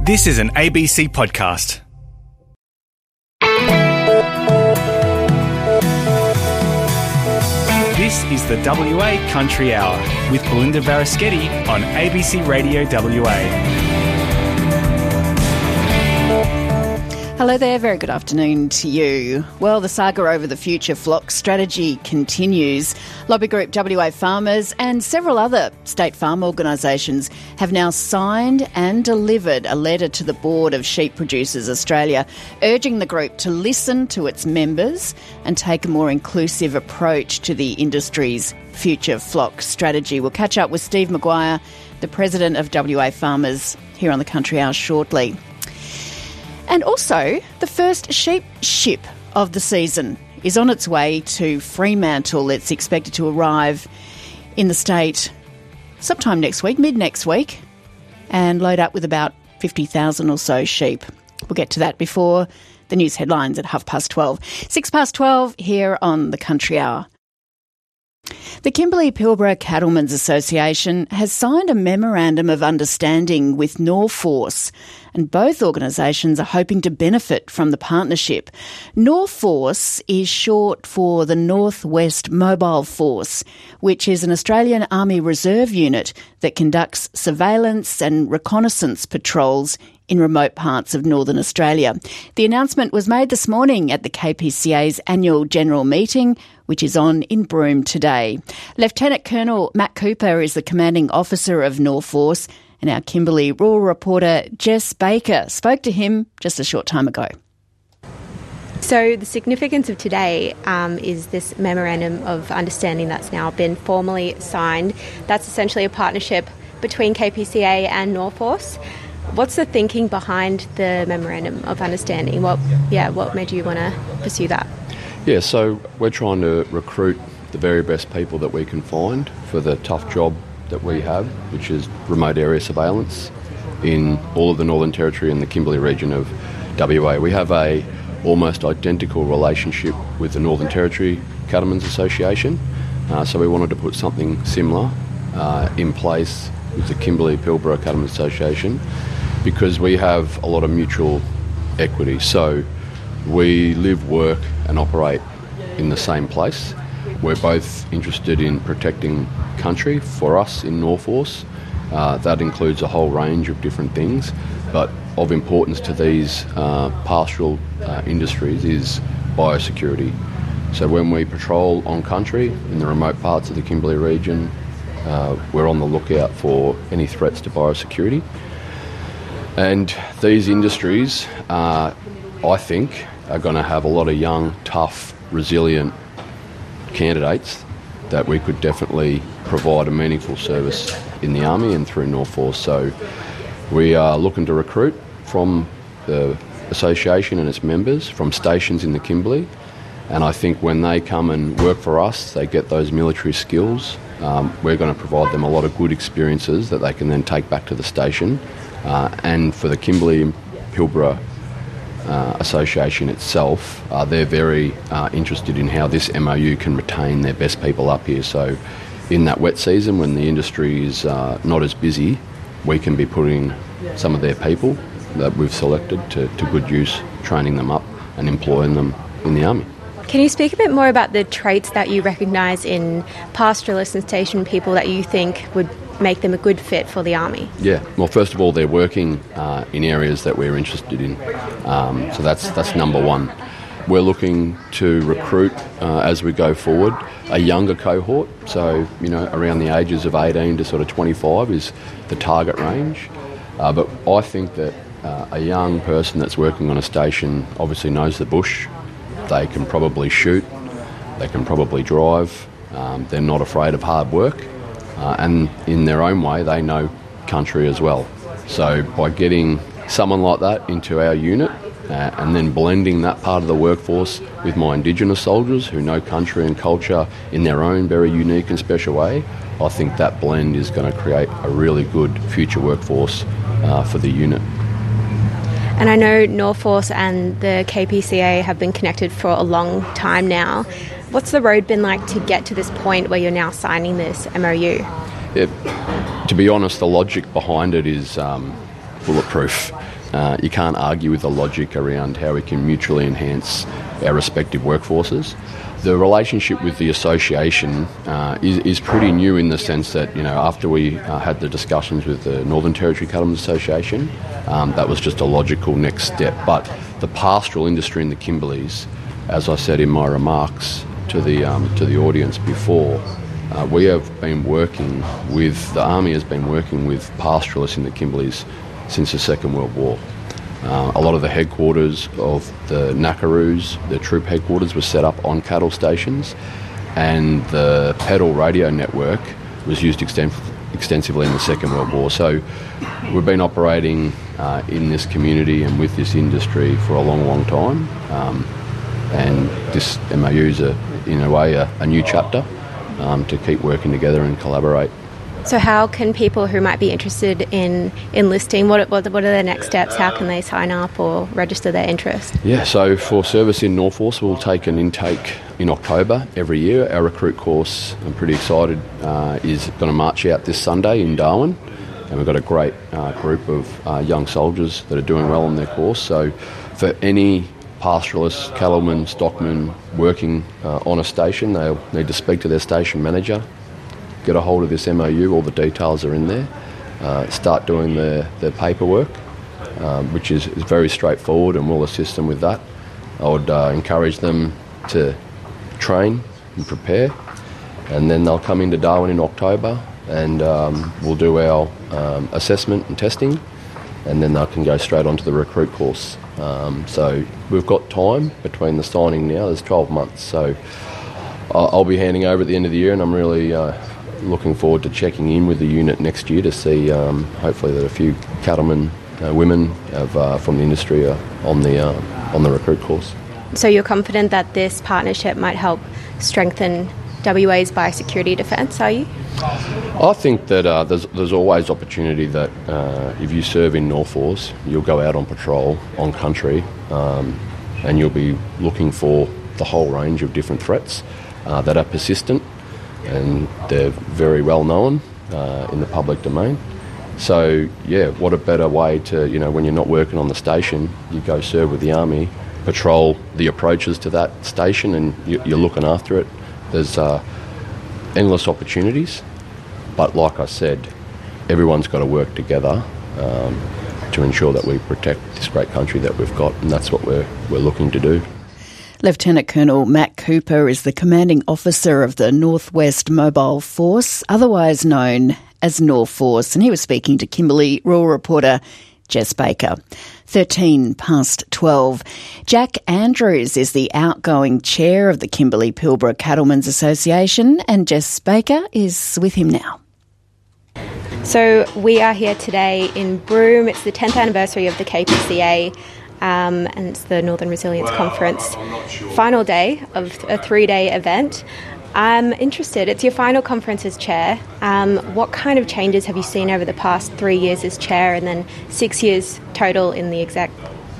This is an ABC podcast. This is the WA Country Hour with Belinda Varaschetti on ABC Radio WA. Hello there, very good afternoon to you. Well, the saga over the future flock strategy continues. Lobby group WA Farmers and several other state farm organisations have now signed and delivered a letter to the Board of Sheep Producers Australia urging the group to listen to its members and take a more inclusive approach to the industry's future flock strategy. We'll catch up with Steve Maguire, the President of WA Farmers, here on the Country Hour shortly. And also, the first sheep ship of the season is on its way to Fremantle. It's expected to arrive in the state sometime next week, mid-next week, and load up with about 50,000 or so sheep. We'll get to that before the news headlines at 12:30. 12:06 here on the Country Hour. The Kimberley-Pilbara Cattlemen's Association has signed a memorandum of understanding with Norforce, and both organisations are hoping to benefit from the partnership. Norforce is short for the North West Mobile Force, which is an Australian Army Reserve unit that conducts surveillance and reconnaissance patrols in remote parts of northern Australia. The announcement was made this morning at the KPCA's annual general meeting, which is on in Broome today. Lieutenant Colonel Matt Cooper is the commanding officer of Norforce, and our Kimberley rural reporter Jess Baker spoke to him just a short time ago. So the significance of today is this memorandum of understanding that's now been formally signed. That's essentially a partnership between KPCA and Norforce. What's the thinking behind the memorandum of understanding? What made you want to pursue that? Yeah, so we're trying to recruit the very best people that we can find for the tough job that we have, which is remote area surveillance in all of the Northern Territory and the Kimberley region of WA. We have a almost identical relationship with the Northern Territory Cattlemen's Association, so we wanted to put something similar in place with the Kimberley-Pilbara Cattlemen's Association because we have a lot of mutual equity. So we live, work and operate in the same place. We're both interested in protecting country. For us in Norforce, that includes a whole range of different things, but of importance to these pastoral industries is biosecurity. So when we patrol on country in the remote parts of the Kimberley region, we're on the lookout for any threats to biosecurity. And these industries, I think, are going to have a lot of young, tough, resilient candidates that we could definitely provide a meaningful service in the Army and through Norforce. So we are looking to recruit from the association and its members from stations in the Kimberley. And I think when they come and work for us, they get those military skills. We're going to provide them a lot of good experiences that they can then take back to the station. And for the Kimberley-Pilbara Association itself, they're very interested in how this MOU can retain their best people up here. So in that wet season, when the industry is not as busy, we can be putting some of their people that we've selected to good use, training them up and employing them in the Army. Can you speak a bit more about the traits that you recognise in pastoralists and station people that you think would make them a good fit for the Army? Yeah, well, first of all, they're working in areas that we're interested in. So that's number one. We're looking to recruit, as we go forward, a younger cohort. So, around the ages of 18 to sort of 25 is the target range. But I think that a young person that's working on a station obviously knows the bush. They can probably shoot, they can probably drive, they're not afraid of hard work, and in their own way they know country as well. So by getting someone like that into our unit and then blending that part of the workforce with my Indigenous soldiers who know country and culture in their own very unique and special way, I think that blend is going to create a really good future workforce for the unit. And I know Norforce and the KPCA have been connected for a long time now. What's the road been like to get to this point where you're now signing this MOU? To be honest, the logic behind it is bulletproof. you can't argue with the logic around how we can mutually enhance our respective workforces. The relationship with the association is pretty new in the sense that, after we had the discussions with the Northern Territory Cattlemen's Association, that was just a logical next step. But the pastoral industry in the Kimberleys, as I said in my remarks to the audience before, we have been working with, the Army has been working with pastoralists in the Kimberleys since the Second World War. A lot of the headquarters of the Nakaroos, the troop headquarters, was set up on cattle stations, and the pedal radio network was used extensively in the Second World War. So we've been operating in this community and with this industry for a long, long time, and this MOU is, in a way, a new chapter to keep working together and collaborate. So how can people who might be interested in enlisting, what are the next steps? How can they sign up or register their interest? Yeah, so for service in North Force, we'll take an intake in October every year. Our recruit course, I'm pretty excited, is going to march out this Sunday in Darwin. And we've got a great group of young soldiers that are doing well on their course. So for any pastoralists, cattlemen, stockmen working on a station, they'll need to speak to their station manager, get a hold of this MOU, all the details are in there, start doing their paperwork, which is very straightforward, and we'll assist them with that. I would encourage them to train and prepare, and then they'll come into Darwin in October, and we'll do our assessment and testing, and then they can go straight onto the recruit course. So we've got time between the signing now, there's 12 months, so I'll be handing over at the end of the year, and I'm really looking forward to checking in with the unit next year to see hopefully that a few cattlemen, women from the industry are on the recruit course. So you're confident that this partnership might help strengthen WA's biosecurity defence, are you? I think that there's always opportunity that if you serve in North Force, you'll go out on patrol on country, and you'll be looking for the whole range of different threats that are persistent, and they're very well known in the public domain. So yeah, what a better way to, when you're not working on the station, you go serve with the Army, patrol the approaches to that station, and you're looking after it. There's endless opportunities, but like I said, everyone's got to work together to ensure that we protect this great country that we've got, and that's what we're looking to do. Lieutenant Colonel Matt Cooper is the commanding officer of the Northwest Mobile Force, otherwise known as North Force, and he was speaking to Kimberley rural reporter Jess Baker. 13 past 12. Jack Andrews is the outgoing chair of the Kimberley Pilbara Cattlemen's Association, and Jess Baker is with him now. So we are here today in Broome. It's the 10th anniversary of the KPCA. And it's the Northern Resilience Conference final day of a 3-day event. I'm interested, it's your final conference as chair. What kind of changes have you seen over the past 3 years as chair and then 6 years total in the exec?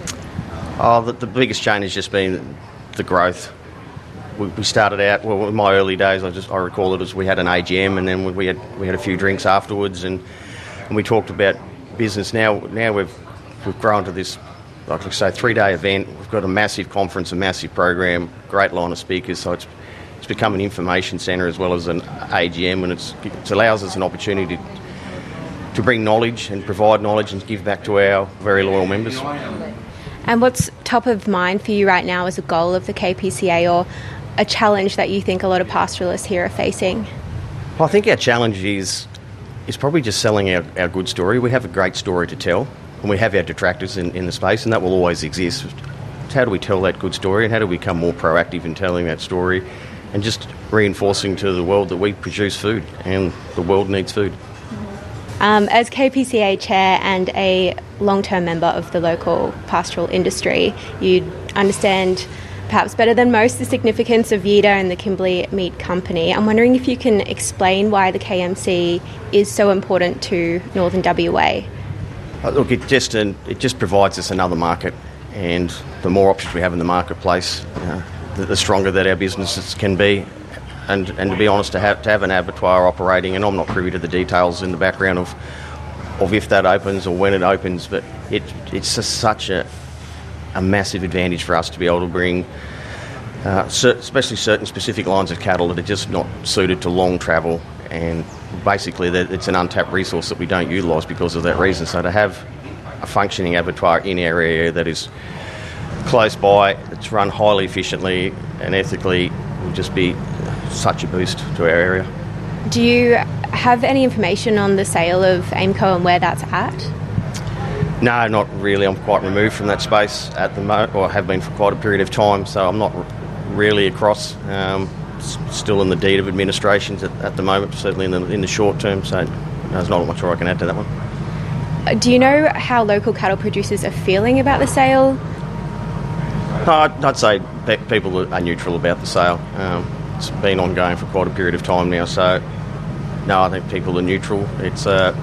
The biggest change has just been the growth. We started out, in my early days, I recall it as we had an AGM, and then we had a few drinks afterwards, and we talked about business. Now we've grown to this, like I say, 3-day event. We've got a massive conference, a massive program, great line of speakers, so it's become an information centre as well as an AGM, and it allows us an opportunity to bring knowledge and provide knowledge and give back to our very loyal members. And what's top of mind for you right now as a goal of the KPCA, or a challenge that you think a lot of pastoralists here are facing? Well, I think our challenge is probably just selling our good story. We have a great story to tell, and we have our detractors in the space, and that will always exist. How do we tell that good story, and how do we become more proactive in telling that story, and just reinforcing to the world that we produce food and the world needs food? As KPCA chair and a long-term member of the local pastoral industry, you'd understand perhaps better than most the significance of VEDA and the Kimberley Meat Company. I'm wondering if you can explain why the KMC is so important to Northern WA. Look, it just provides us another market, and the more options we have in the marketplace, the stronger that our businesses can be. And to be honest, to have an abattoir operating, and I'm not privy to the details in the background of of if that opens or when it opens, but it's just such a massive advantage for us to be able to bring, especially certain specific lines of cattle that are just not suited to long travel, and basically it's an untapped resource that we don't utilise because of that reason. So to have a functioning abattoir in our area that is close by, it's run highly efficiently and ethically, will just be such a boost to our area. Do you have any information on the sale of AIMCO and where that's at? No, not really. I'm quite removed from that space at the moment, or have been for quite a period of time, so I'm not really across. Still in the deed of administrations at the moment, certainly in the short term, so there's not much more I can add to that one. Do you know how local cattle producers are feeling about the sale? I'd say people are neutral about the sale. It's been ongoing for quite a period of time now, so no, I think people are neutral. It's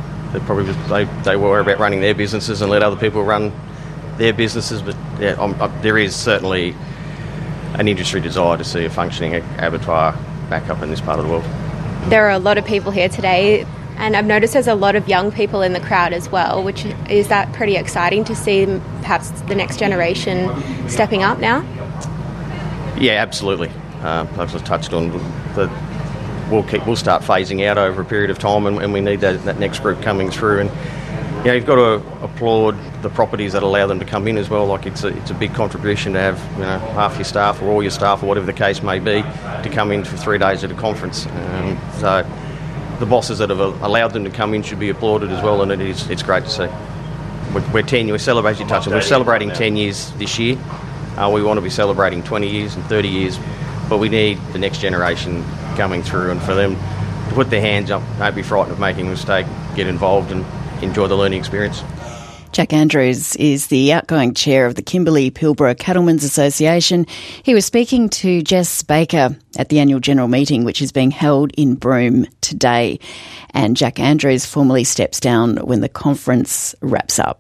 they worry about running their businesses and let other people run their businesses, but yeah, there is certainly an industry desire to see a functioning abattoir back up in this part of the world. There are a lot of people here today, and I've noticed there's a lot of young people in the crowd as well, which is that pretty exciting to see perhaps the next generation stepping up now? Yeah, absolutely. I've just touched on that. We'll start phasing out over a period of time, and we need that next group coming through. And you've got to applaud the properties that allow them to come in as well. Like it's a big contribution to have half your staff or all your staff or whatever the case may be to come in for 3 days at a conference. So the bosses that have allowed them to come in should be applauded as well, and it's great to see. We're celebrating 10 years this year. We want to be celebrating 20 years and 30 years, but we need the next generation coming through, and for them to put their hands up, don't be frightened of making a mistake, get involved and enjoy the learning experience. Jack Andrews is the outgoing chair of the Kimberley-Pilbara Cattlemen's Association. He was speaking to Jess Baker at the annual general meeting, which is being held in Broome today. And Jack Andrews formally steps down when the conference wraps up.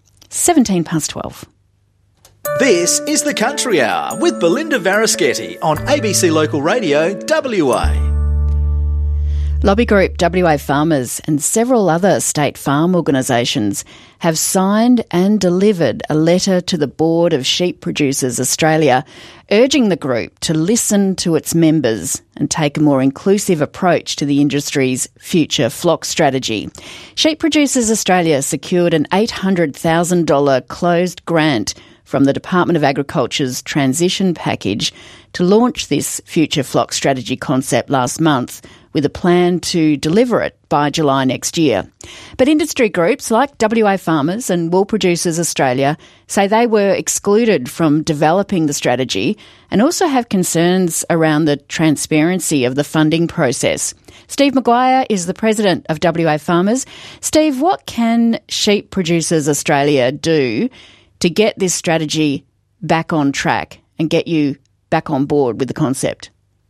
12:17. This is the Country Hour with Belinda Varaschetti on ABC Local Radio WA. Lobby Group WA Farmers and several other state farm organisations have signed and delivered a letter to the Board of Sheep Producers Australia urging the group to listen to its members and take a more inclusive approach to the industry's future flock strategy. Sheep Producers Australia secured an $800,000 closed grant from the Department of Agriculture's transition package to launch this future flock strategy concept last month, with a plan to deliver it by July next year. But industry groups like WA Farmers and Wool Producers Australia say they were excluded from developing the strategy and also have concerns around the transparency of the funding process. Steve Maguire is the president of WA Farmers. Steve, what can Sheep Producers Australia do to get this strategy back on track and get you back on board with the concept?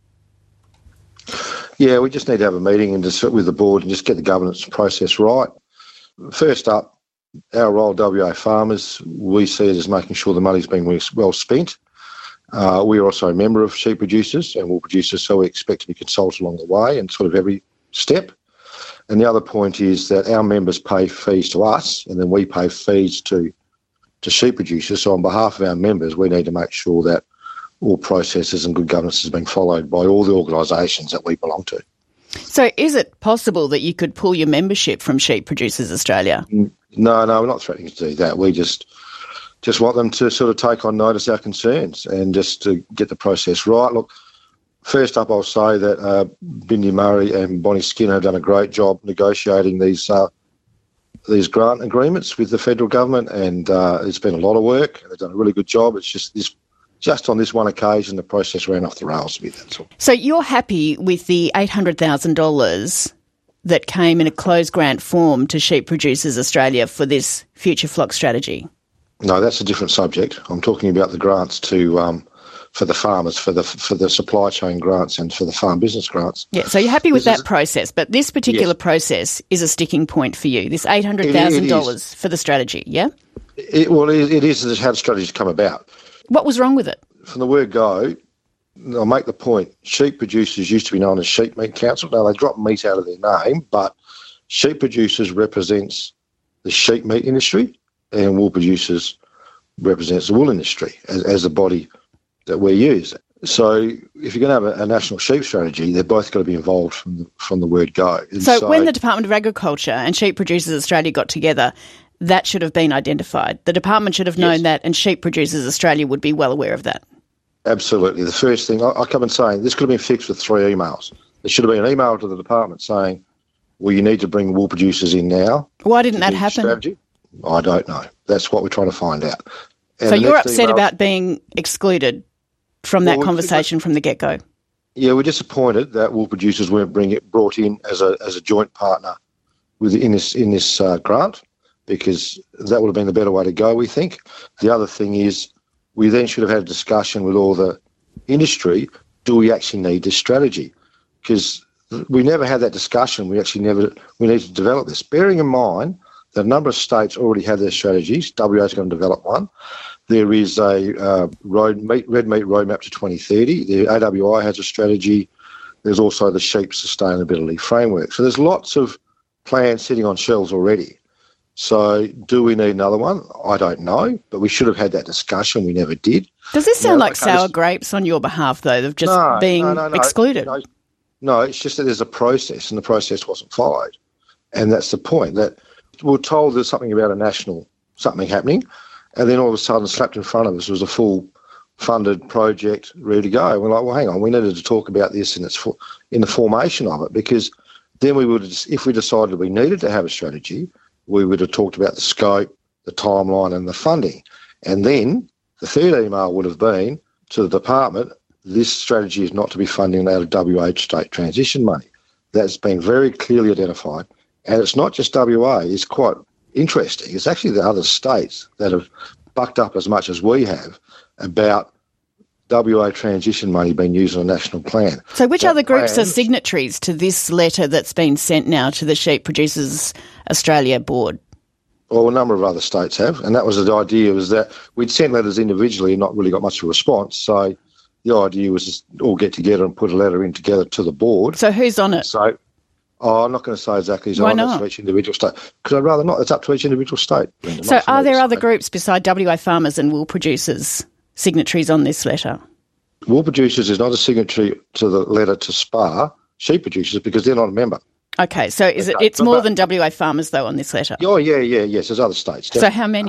Yeah, we just need to have a meeting and just with the board and just get the governance process right. First up, our role, WA Farmers, we see it as making sure the money's being well spent. We are also a member of Sheep Producers and Wool Producers, so we expect to be consulted along the way and sort of every step. And the other point is that our members pay fees to us, and then we pay fees to sheep producers. So on behalf of our members, we need to make sure that all processes and good governance is being followed by all the organisations that we belong to. So is it possible that you could pull your membership from Sheep Producers Australia? No, we're not threatening to do that. We just want them to sort of take on notice our concerns and just to get the process right. Look, first up, I'll say that Bindi Murray and Bonnie Skinner have done a great job negotiating these grant agreements with the federal government, and it's been a lot of work. They've done a really good job. It's just on this one occasion, the process ran off the rails a bit, that's all. So you're happy with the $800,000 that came in a closed grant form to Sheep Producers Australia for this future flock strategy? No, that's a different subject. I'm talking about the grants to for the farmers, for the supply chain grants and for the farm business grants. Yeah, so you're happy with that process, but this particular process is a sticking point for you, this $800,000 for the strategy, yeah? It is how the strategy's come about. What was wrong with it? From the word go, I'll make the point, Sheep Producers used to be known as Sheep Meat Council. Now, they dropped meat out of their name, but Sheep Producers represents the sheep meat industry, and wool producers represents the wool industry as a body that we use. So if you're going to have a national sheep strategy, they're both got to be involved from the word go. And so when the Department of Agriculture and Sheep Producers Australia got together, that should have been identified. The department should have known that, and Sheep Producers Australia would be well aware of that. Absolutely. The first thing, I come and saying, this could have been fixed with 3 emails. There should have been an email to the department saying, well, you need to bring wool producers in now. Why didn't that happen? Strategy. I don't know. That's what we're trying to find out. And so you're upset about being excluded from that conversation from the get-go? Yeah, we're disappointed that wool producers weren't brought in as a joint partner in this grant, because that would have been the better way to go, we think. The other thing is we then should have had a discussion with all the industry, do we actually need this strategy? Because we never had that discussion. We need to develop this. Bearing in mind that a number of states already have their strategies. WA is going to develop one. There is a red meat roadmap to 2030. The AWI has a strategy. There's also the sheep sustainability framework. So there's lots of plans sitting on shelves already. So do we need another one? I don't know, but we should have had that discussion. We never did. Does this sound like sour grapes on your behalf, though, of just being excluded? No, it's just that there's a process, and the process wasn't followed. And that's the point, that we're told there's something about something happening, and then all of a sudden slapped in front of us was a full funded project ready to go. We're like, well, hang on, we needed to talk about this in the formation of it, because then we would, if we decided we needed to have a strategy, we would have talked about the scope, the timeline and the funding. And then the third email would have been to the department, this strategy is not to be funding out of WA state transition money. That's been very clearly identified. And it's not just WA, it's quite interesting. It's actually the other states that have bucked up as much as we have about WA transition money being used on a national plan. So which other groups are signatories to this letter that's been sent now to the Sheep Producers Australia board? Well, a number of other states have, and that was the idea, was that we'd sent letters individually and not really got much of a response. So the idea was just all get together and put a letter in together to the board. So who's on it? So I'm not going to say exactly who's on it. Why not? To each individual state. Because I'd rather not. It's up to each individual state. So are there other groups beside WA farmers and wool producers signatories on this letter? Wool producers is not a signatory to the letter to SPA, sheep producers, because they're not a member. Okay, so it's more than WA farmers, though, on this letter? Oh, yes, there's other states. Definitely. So how many?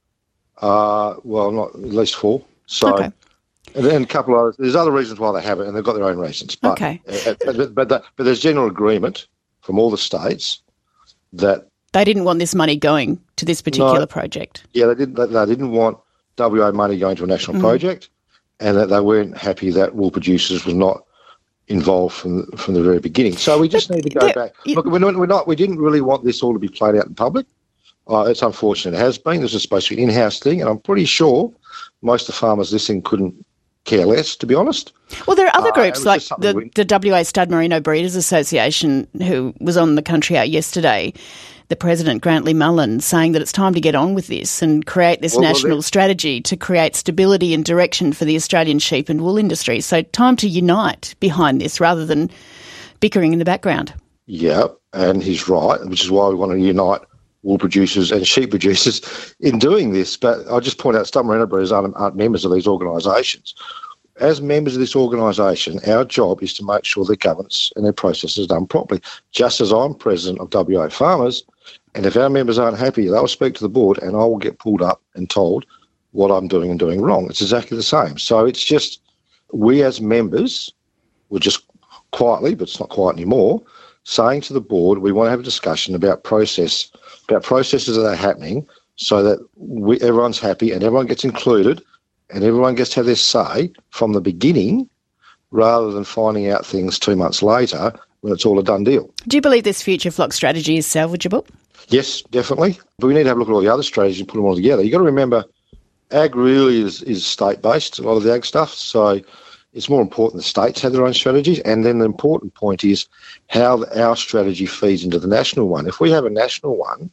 Well, not at least 4. So, okay. And then a couple of others. There's other reasons why they have it, and they've got their own reasons. But, okay. But there's general agreement from all the states that they didn't want this money going to this particular project. Yeah, they didn't want WA money going to a national project, and that they weren't happy that wool producers was not involved from the very beginning. So we just need to go back. Look, we didn't really want this all to be played out in public. It's unfortunate it has been. This is supposed to be an in-house thing, and I'm pretty sure most of the farmers listening couldn't care less, to be honest. Well, there are other groups like the WA Stud Merino Breeders Association, who was on the Country Hour yesterday, the president, Grantley Mullen, saying that it's time to get on with this and create this national strategy to create stability and direction for the Australian sheep and wool industry. So time to unite behind this rather than bickering in the background. Yeah, and he's right, which is why we want to unite wool producers and sheep producers in doing this. But I'll just point out Stud Merino Breeders aren't members of these organisations. As members of this organisation, our job is to make sure their governance and their process is done properly. Just as I'm president of WA Farmers, and if our members aren't happy, they'll speak to the board and I will get pulled up and told what I'm doing and doing wrong. It's exactly the same. So it's just we as members, we're just quietly, but it's not quiet anymore, saying to the board we want to have a discussion about processes that are happening so that everyone's happy and everyone gets included and everyone gets to have their say from the beginning rather than finding out things 2 months later when it's all a done deal. Do you believe this future flock strategy is salvageable? Yes, definitely. But we need to have a look at all the other strategies and put them all together. You've got to remember, ag really is state-based, a lot of the ag stuff, so it's more important the states have their own strategies. And then the important point is how our strategy feeds into the national one. If we have a national one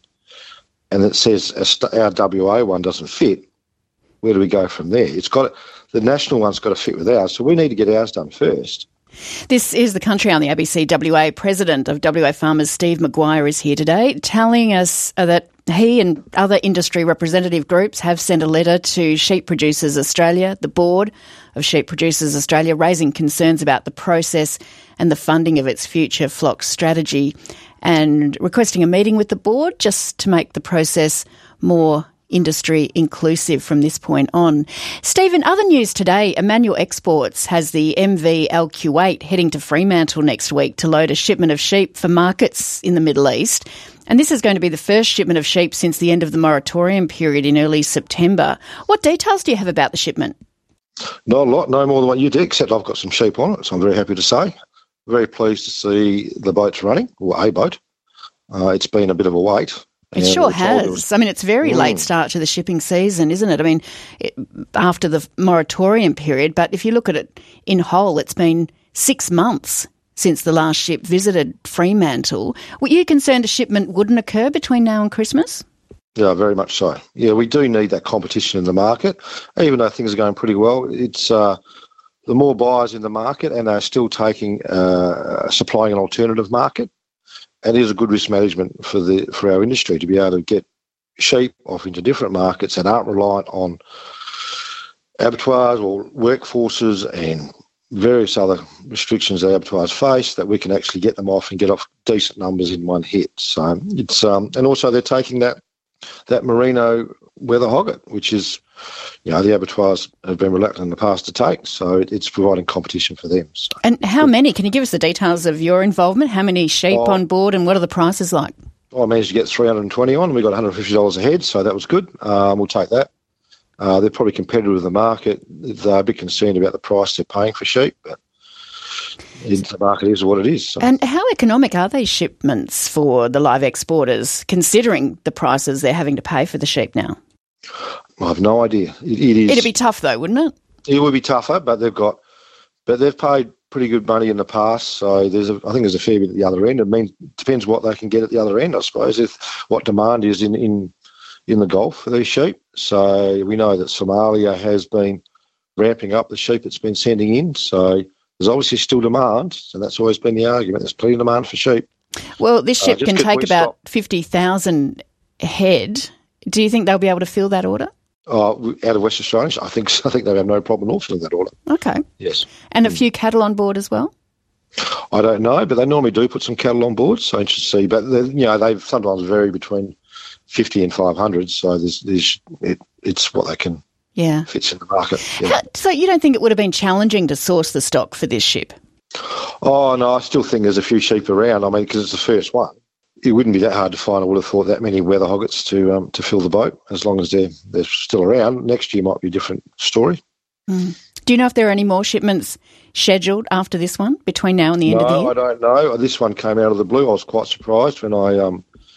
and it says our WA one doesn't fit, where do we go from there? The national one's got to fit with ours, so we need to get ours done first. This is the Country on the ABC WA. President of WA Farmers, Steve Maguire, is here today telling us that He and other industry representative groups have sent a letter to Sheep Producers Australia, the board of Sheep Producers Australia, raising concerns about the process and the funding of its future flock strategy, and requesting a meeting with the board just to make the process more industry inclusive from this point on. Steve, in other news today, Emmanuel Exports has the MV LQ8 heading to Fremantle next week to load a shipment of sheep for markets in the Middle East. And this is going to be the first shipment of sheep since the end of the moratorium period in early September. What details do you have about the shipment? Not a lot, no more than what you did, except I've got some sheep on it, so I'm very happy to say. Very pleased to see the boat's running, or a boat. It's been a bit of a wait. It sure has. I mean, it's very late start to the shipping season, isn't it? I mean, after the moratorium period, but if you look at it in whole, it's been 6 months since the last ship visited Fremantle. Were you concerned a shipment wouldn't occur between now and Christmas? Yeah, very much so. Yeah, we do need that competition in the market, even though things are going pretty well. It's the more buyers in the market, and they're still taking supplying an alternative market. And it is a good risk management for our industry to be able to get sheep off into different markets that aren't reliant on abattoirs or workforces and various other restrictions that abattoirs face, that we can actually get them off and get off decent numbers in one hit. So it's and also they're taking that merino weather hogget, which is, the abattoirs have been reluctant in the past to take, so it's providing competition for them. So. And how many? Can you give us the details of your involvement? How many sheep on board, and what are the prices like? I managed to get 320 on, and we got $150 a head, so that was good. We'll take that. They're probably competitive with the market. They're a bit concerned about the price they're paying for sheep, but the market is what it is. So. And how economic are these shipments for the live exporters, considering the prices they're having to pay for the sheep now? I have no idea. It is. It'd be tough though, wouldn't it? It would be tougher, but they've paid pretty good money in the past. So I think there's a fair bit at the other end. It depends what they can get at the other end, I suppose. What demand is in the Gulf for these sheep. So we know that Somalia has been ramping up the sheep it's been sending in. So there's obviously still demand, and that's always been the argument. There's plenty of demand for sheep. Well, this ship can take about 50,000 head. Do you think they'll be able to fill that order? Out of West Australia, I think they'll have no problem at all filling that order. Okay. Yes. And a few cattle on board as well? I don't know, but they normally do put some cattle on board, so interesting to see. But they've sometimes vary between 50 and 500, so it's what they can fits in the market. Yeah. So you don't think it would have been challenging to source the stock for this ship? Oh, no, I still think there's a few sheep around. I mean, because it's the first one. It wouldn't be that hard to find, I would have thought, that many weather hoggets to fill the boat, as long as they're still around. Next year might be a different story. Mm. Do you know if there are any more shipments scheduled after this one, between now and the end of the year? No, I don't know. This one came out of the blue. I was quite surprised when I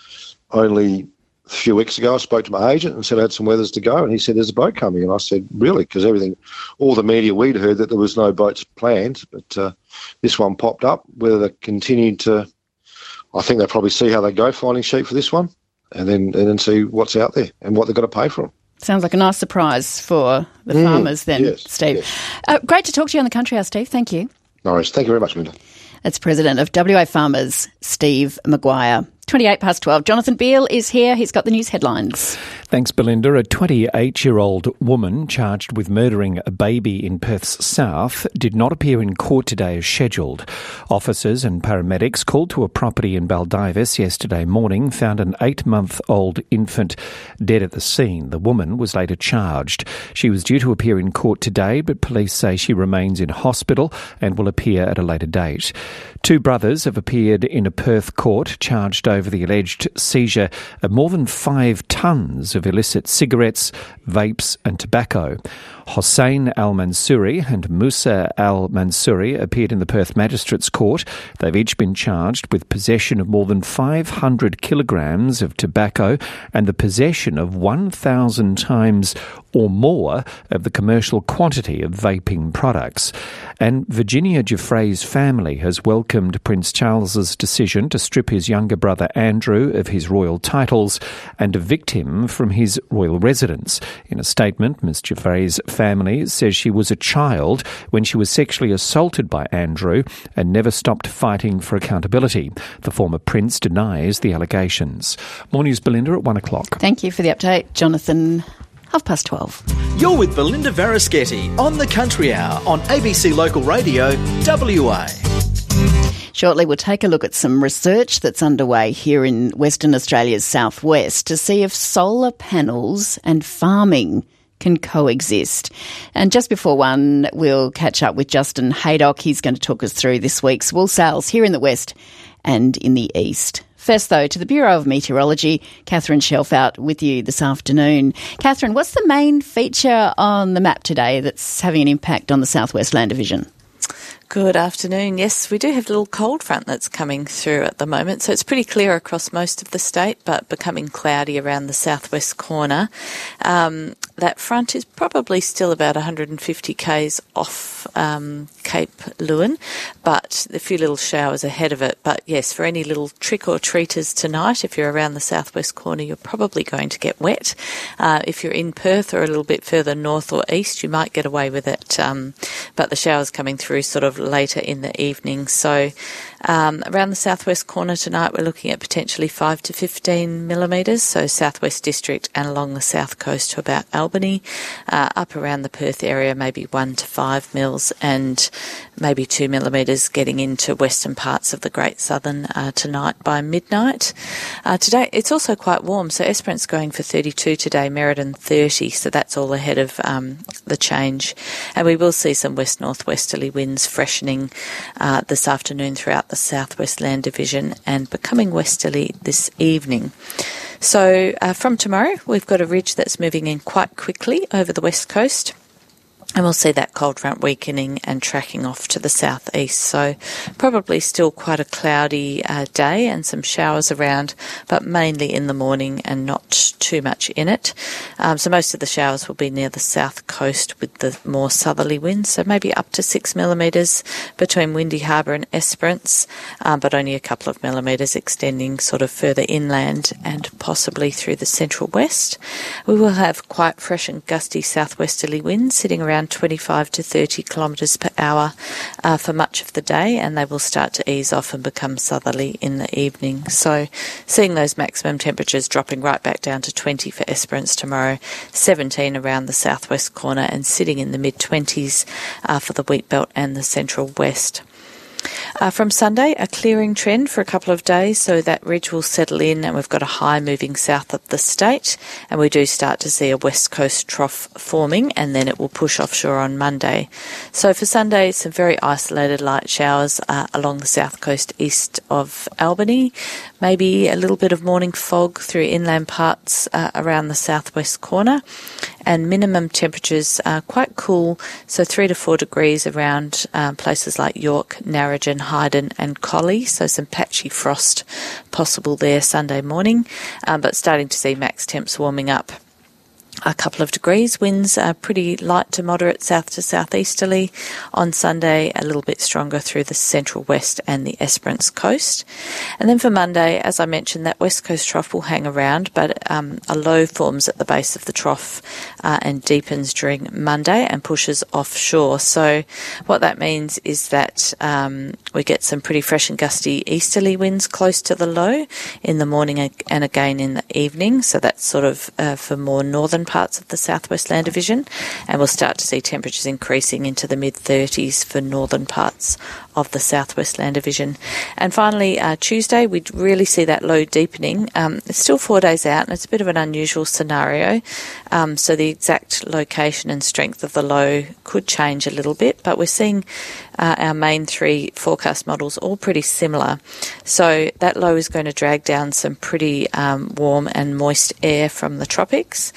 only a few weeks ago I spoke to my agent and said I had some weathers to go, and he said there's a boat coming. And I said, really? Because all the media we'd heard that there was no boats planned, but this one popped up. Whether they continued to... I think they'll probably see how they go finding sheep for this one, and then see what's out there and what they've got to pay for them. Sounds like a nice surprise for the farmers then, yes, Steve. Yes. Great to talk to you on the Country Hour, Steve. Thank you. No worries. Thank you very much, Linda. That's President of WA Farmers, Steve Maguire. 12:28. Jonathan Beale is here. He's got the news headlines. Thanks, Belinda. A 28-year-old woman charged with murdering a baby in Perth's south did not appear in court today as scheduled. Officers and paramedics called to a property in Baldivis yesterday morning found an 8-month-old infant dead at the scene. The woman was later charged. She was due to appear in court today, but police say she remains in hospital and will appear at a later date. 2 brothers have appeared in a Perth court charged over the alleged seizure of more than 5 tonnes of illicit cigarettes, vapes and tobacco. Hossein Al-Mansouri and Musa Al-Mansouri appeared in the Perth Magistrates Court. They've each been charged with possession of more than 500 kilograms of tobacco and the possession of 1,000 times or more of the commercial quantity of vaping products. And Virginia Giuffre's family has welcomed Prince Charles's decision to strip his younger brother brother Andrew of his royal titles and evict him from his royal residence. In a statement, Ms Giuffre's family says she was a child when she was sexually assaulted by Andrew and never stopped fighting for accountability. The former prince denies the allegations. More news, Belinda, at 1 o'clock. Thank you for the update, Jonathan. 12:30. You're with Belinda Varaschetti on the Country Hour on ABC Local Radio, WA. Shortly, we'll take a look at some research that's underway here in Western Australia's southwest to see if solar panels and farming can coexist. And just before 1, we'll catch up with Justin Haydock. He's going to talk us through this week's wool sales here in the west and in the east. First, though, to the Bureau of Meteorology, Catherine Shelfout with you this afternoon. Catherine, what's the main feature on the map today that's having an impact on the Southwest Land Division? Good afternoon. Yes, we do have a little cold front that's coming through at the moment, so it's pretty clear across most of the state, but becoming cloudy around the southwest corner. That front is probably still about 150 k's off Cape Leeuwin, but a few little showers ahead of it. But yes, for any little trick or treaters tonight, if you're around the southwest corner, you're probably going to get wet. If you're in Perth or a little bit further north or east, you might get away with it. But the showers coming through sort of later in the evening. So around the southwest corner tonight, we're looking at potentially 5 to 15 millimetres, so southwest district and along the south coast to about Albany. Up around the Perth area, maybe 1 to 5 mils, and maybe 2 millimetres getting into western parts of the Great Southern tonight by midnight. Today, it's also quite warm, so Esperance going for 32 today, Merredin 30, so that's all ahead of the change. And we will see some west-northwesterly winds freshening this afternoon throughout the Southwest Land Division and becoming westerly this evening. So from tomorrow, we've got a ridge that's moving in quite quickly over the west coast. And we'll see that cold front weakening and tracking off to the southeast. So probably still quite a cloudy day and some showers around, but mainly in the morning and not too much in it. So most of the showers will be near the south coast with the more southerly winds, so maybe up to 6 millimetres between Windy Harbour and Esperance, but only a couple of millimetres extending sort of further inland and possibly through the central west. We will have quite fresh and gusty southwesterly winds sitting around 25 to 30 kilometres per hour for much of the day, and they will start to ease off and become southerly in the evening. So seeing those maximum temperatures dropping right back down to 20 for Esperance tomorrow, 17 around the southwest corner, and sitting in the mid-20s for the Wheatbelt and the central west. From Sunday, a clearing trend for a couple of days, so that ridge will settle in and we've got a high moving south of the state, and we do start to see a west coast trough forming, and then it will push offshore on Monday. So for Sunday, some very isolated light showers along the south coast east of Albany, maybe a little bit of morning fog through inland parts around the southwest corner, and minimum temperatures are quite cool, so 3 to 4 degrees around places like York, Narrogin, Hyden and Collie, so some patchy frost possible there Sunday morning, but starting to see max temps warming up a couple of degrees. Winds are pretty light to moderate south to southeasterly on Sunday, a little bit stronger through the central west and the Esperance coast. And then for Monday, as I mentioned, that west coast trough will hang around, but a low forms at the base of the trough and deepens during Monday and pushes offshore. So what that means is that we get some pretty fresh and gusty easterly winds close to the low in the morning and again in the evening. So that's sort of for more northern parts of the Southwest Land Division, and we'll start to see temperatures increasing into the mid-30s for northern parts of the Southwest Land Division. And finally, Tuesday, we'd really see that low deepening. It's still 4 days out, and it's a bit of an unusual scenario, so the exact location and strength of the low could change a little bit, but we're seeing our main 3 forecast models all pretty similar. So that low is going to drag down some pretty warm and moist air from the tropics.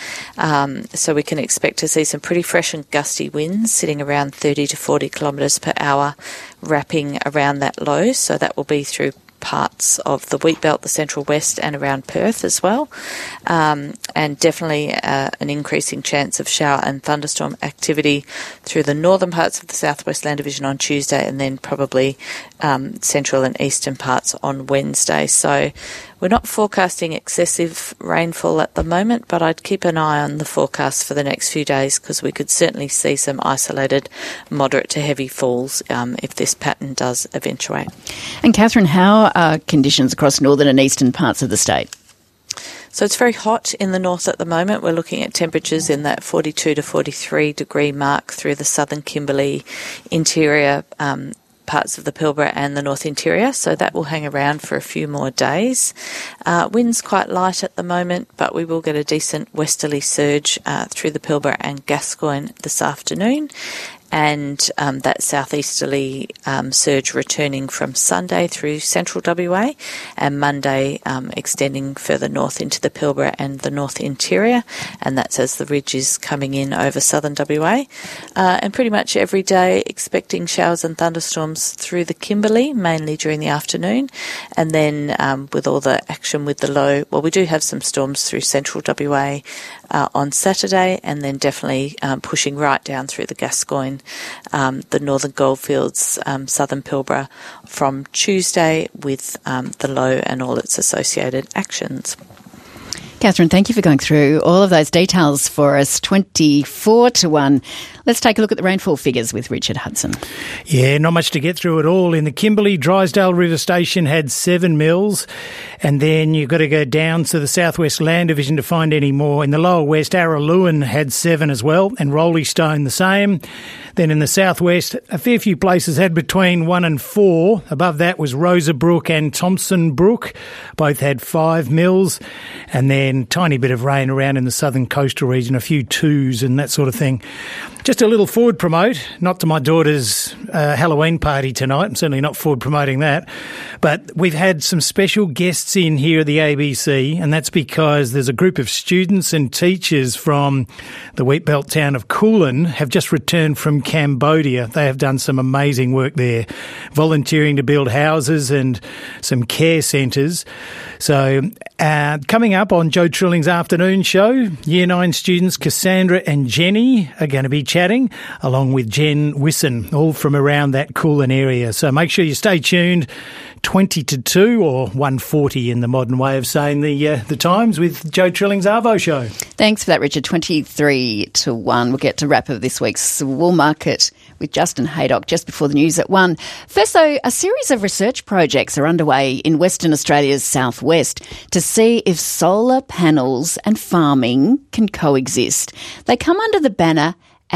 So we can expect to see some pretty fresh and gusty winds sitting around 30 to 40 kilometres per hour, wrapping around that low. So that will be through parts of the Wheatbelt, the central west, and around Perth as well. and definitely an increasing chance of shower and thunderstorm activity through the northern parts of the Southwest Land Division on Tuesday, and then probably central and eastern parts on Wednesday. So we're not forecasting excessive rainfall at the moment, but I'd keep an eye on the forecast for the next few days, because we could certainly see some isolated moderate to heavy falls if this pattern does eventuate. And Catherine, how are conditions across northern and eastern parts of the state? So it's very hot in the north at the moment. We're looking at temperatures in that 42 to 43 degree mark through the southern Kimberley, interior parts of the Pilbara and the North Interior, so that will hang around for a few more days. Wind's quite light at the moment, but we will get a decent westerly surge through the Pilbara and Gascoyne this afternoon, and that southeasterly surge returning from Sunday through central WA, and Monday extending further north into the Pilbara and the North Interior, and that's as the ridge is coming in over southern WA. And pretty much every day expecting showers and thunderstorms through the Kimberley, mainly during the afternoon, and then with all the action with the low, well, we do have some storms through central WA on Saturday, and then definitely pushing right down through the Gascoyne, the northern goldfields, southern Pilbara from Tuesday, with the low and all its associated actions. Catherine, thank you for going through all of those details for us. 24 to 1. Let's take a look at the rainfall figures with Richard Hudson. Yeah, not much to get through at all. In the Kimberley, Drysdale River Station had 7 mils, and then you've got to go down to the Southwest Land Division to find any more. In the Lower West, Araluen had 7 as well, and Roleystone the same. Then in the Southwest, a fair few places had between 1 and 4. Above that was Rosa Brook and Thompson Brook. Both had 5 mils. And then tiny bit of rain around in the southern coastal region, a few 2s and that sort of thing. Just a little forward promote, not to my daughter's Halloween party tonight. I'm certainly not forward promoting that. But we've had some special guests in here at the ABC, and that's because there's a group of students and teachers from the wheatbelt town of Kulin have just returned from Cambodia. They have done some amazing work there, volunteering to build houses and some care centres. So coming up on Joe Trilling's afternoon show, Year 9 students Cassandra and Jenny are going to be chatting, along with Jen Wisson, all from around that Kulin area. So make sure you stay tuned. 20 to 2 or 1:40 in the modern way of saying the times with Joe Trilling's Arvo show. Thanks for that, Richard. 23 to 1. We'll get to wrap up this week's Wool Market with Justin Haydock just before the news at 1. First, though, a series of research projects are underway in Western Australia's southwest to see if solar panels and farming can coexist. They come under the banner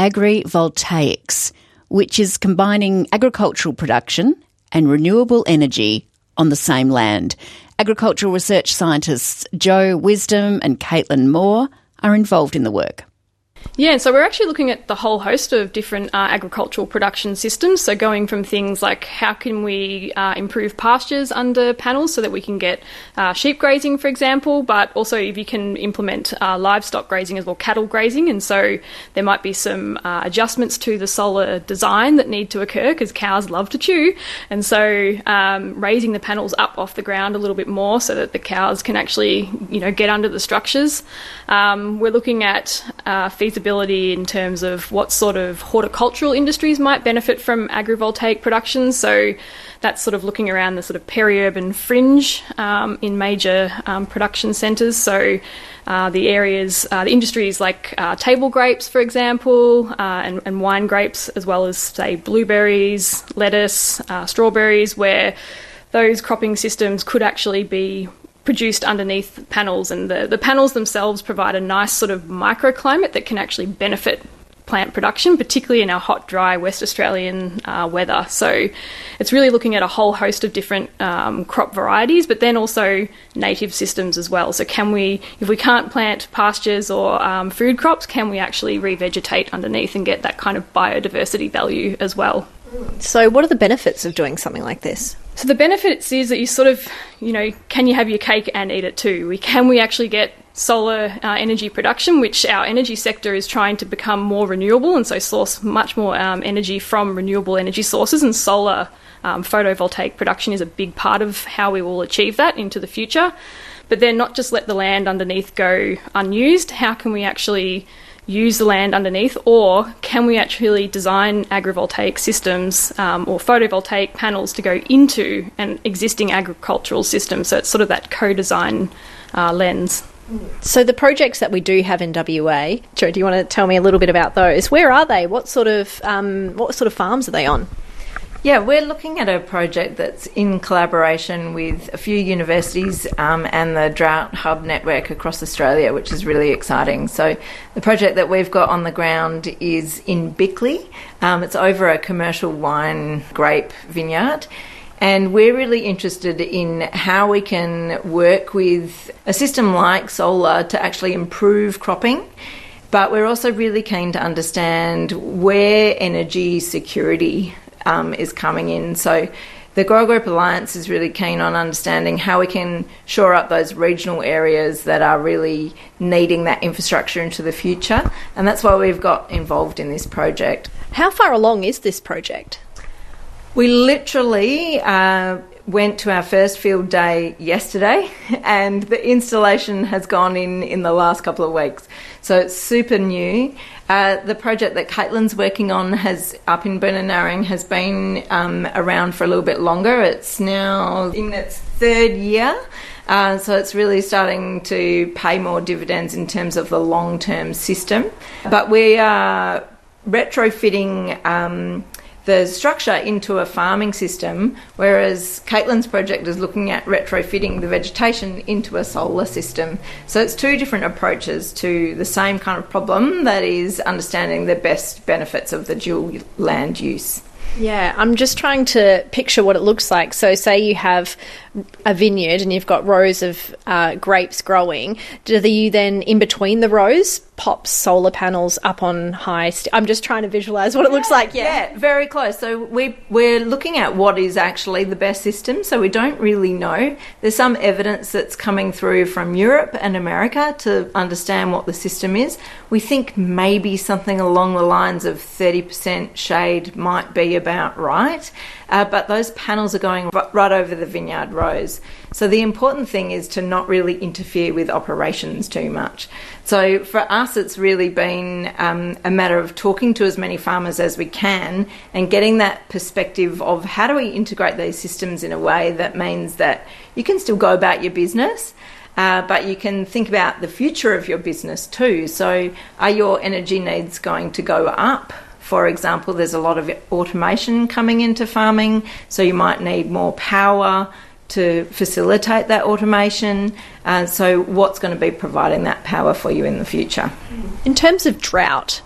Agrivoltaics, which is combining agricultural production and renewable energy on the same land. Agricultural research scientists Joe Wisdom and Caitlin Moore are involved in the work. Yeah, and so we're actually looking at the whole host of different agricultural production systems. So going from things like how can we improve pastures under panels so that we can get sheep grazing, for example, but also if you can implement livestock grazing as well, cattle grazing. And so there might be some adjustments to the solar design that need to occur because cows love to chew. And so raising the panels up off the ground a little bit more so that the cows can actually, get under the structures. We're looking at feasibility in terms of what sort of horticultural industries might benefit from agrivoltaic production. So that's sort of looking around the sort of peri-urban fringe in major production centres. So the areas, the industries like table grapes, for example, and wine grapes, as well as, say, blueberries, lettuce, strawberries, where those cropping systems could actually be produced underneath panels, and the panels themselves provide a nice sort of microclimate that can actually benefit plant production, particularly in our hot, dry West Australian weather. So it's really looking at a whole host of different crop varieties, but then also native systems as well. So if we can't plant pastures or food crops, can we actually revegetate underneath and get that kind of biodiversity value as well? So what are the benefits of doing something like this? So the benefits is that you sort of, can you have your cake and eat it too? Can we actually get solar energy production, which our energy sector is trying to become more renewable, and so source much more energy from renewable energy sources, and solar photovoltaic production is a big part of how we will achieve that into the future. but then not just let the land underneath go unused. How can we actually use the land underneath, or can we actually design agrivoltaic systems or photovoltaic panels to go into an existing agricultural system? So it's sort of that co-design lens. So the projects that we do have in WA, Joe, do you want to tell me a little bit about those? Where are they? What sort of farms are they on? Yeah, we're looking at a project that's in collaboration with a few universities and the Drought Hub Network across Australia, which is really exciting. So the project that we've got on the ground is in Bickley. It's over a commercial wine grape vineyard. And we're really interested in how we can work with a system like solar to actually improve cropping. But we're also really keen to understand where energy security is coming in. So the Grower Group Alliance is really keen on understanding how we can shore up those regional areas that are really needing that infrastructure into the future. And that's why we've got involved in this project. How far along is this project? We literally went to our first field day yesterday, and the installation has gone in the last couple of weeks. So it's super new. The project that Caitlin's working on up in Burnanarring has been around for a little bit longer. It's now in its third year. So it's really starting to pay more dividends in terms of the long-term system. But we are retrofitting the structure into a farming system, whereas Caitlin's project is looking at retrofitting the vegetation into a solar system. So it's two different approaches to the same kind of problem, that is understanding the best benefits of the dual land use. Yeah, I'm just trying to picture what it looks like. So say you have a vineyard and you've got rows of grapes growing. Do you then, in between the rows, pop solar panels up on high? I'm just trying to visualise what it looks like. Yeah, very close. So we're looking at what is actually the best system. So we don't really know. There's some evidence that's coming through from Europe and America to understand what the system is. We think maybe something along the lines of 30% shade might be about right. But those panels are going right over the vineyard rows. So the important thing is to not really interfere with operations too much. So for us, it's really been a matter of talking to as many farmers as we can and getting that perspective of how do we integrate these systems in a way that means that you can still go about your business, but you can think about the future of your business too. So are your energy needs going to go up? For example, there's a lot of automation coming into farming, so you might need more power to facilitate that automation. So what's going to be providing that power for you in the future? In terms of drought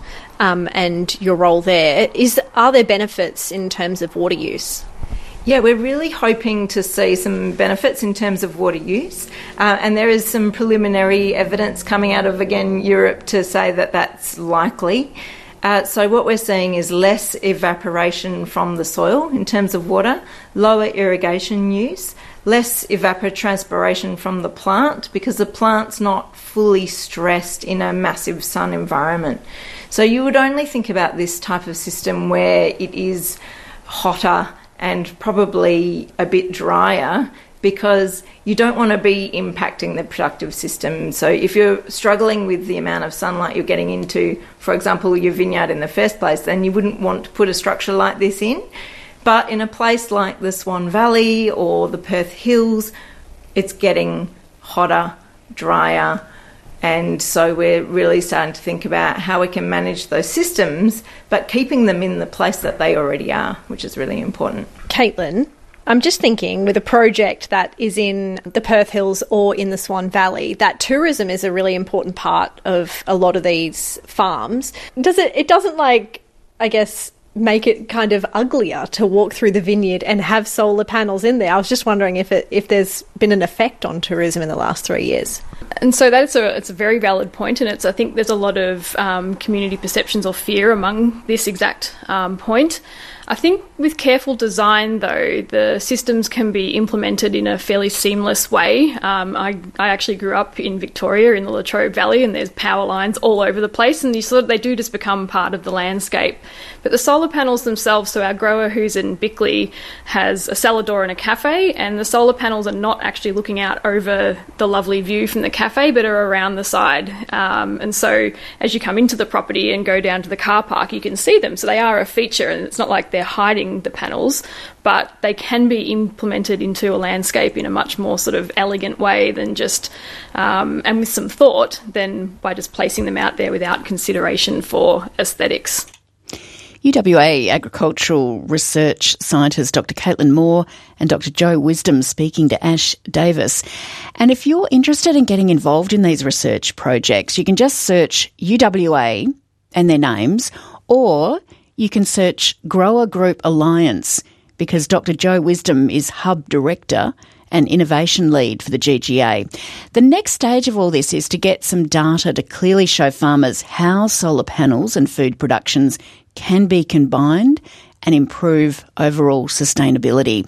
and your role there, are there benefits in terms of water use? Yeah, we're really hoping to see some benefits in terms of water use, and there is some preliminary evidence coming out of, again, Europe to say that that's likely. So what we're seeing is less evaporation from the soil in terms of water, lower irrigation use, less evapotranspiration from the plant because the plant's not fully stressed in a massive sun environment. So you would only think about this type of system where it is hotter and probably a bit drier, because you don't want to be impacting the productive system. So if you're struggling with the amount of sunlight you're getting into, for example, your vineyard in the first place, then you wouldn't want to put a structure like this in. But in a place like the Swan Valley or the Perth Hills, it's getting hotter, drier, and so we're really starting to think about how we can manage those systems, but keeping them in the place that they already are, which is really important. Caitlin, I'm just thinking, with a project that is in the Perth Hills or in the Swan Valley, that tourism is a really important part of a lot of these farms. It doesn't, like, I guess, make it kind of uglier to walk through the vineyard and have solar panels in there? I was just wondering if there's been an effect on tourism in the last 3 years. And so it's a very valid point, and I think there's a lot of community perceptions or fear among this exact point. I think with careful design, though, the systems can be implemented in a fairly seamless way. I actually grew up in Victoria in the Latrobe Valley, and there's power lines all over the place, and they do just become part of the landscape. But the solar solar panels themselves, so our grower who's in Bickley has a cellar door and a cafe, and the solar panels are not actually looking out over the lovely view from the cafe, but are around the side. And so as you come into the property and go down to the car park, you can see them. So they are a feature, and it's not like they're hiding the panels, but they can be implemented into a landscape in a much more sort of elegant way than just, and with some thought, than by just placing them out there without consideration for aesthetics. UWA agricultural research scientist Dr. Caitlin Moore and Dr. Jo Wisdom speaking to Ash Davis. And if you're interested in getting involved in these research projects, you can just search UWA and their names, or you can search Grower Group Alliance, because Dr. Jo Wisdom is Hub Director and Innovation Lead for the GGA. The next stage of all this is to get some data to clearly show farmers how solar panels and food productions can be combined and improve overall sustainability.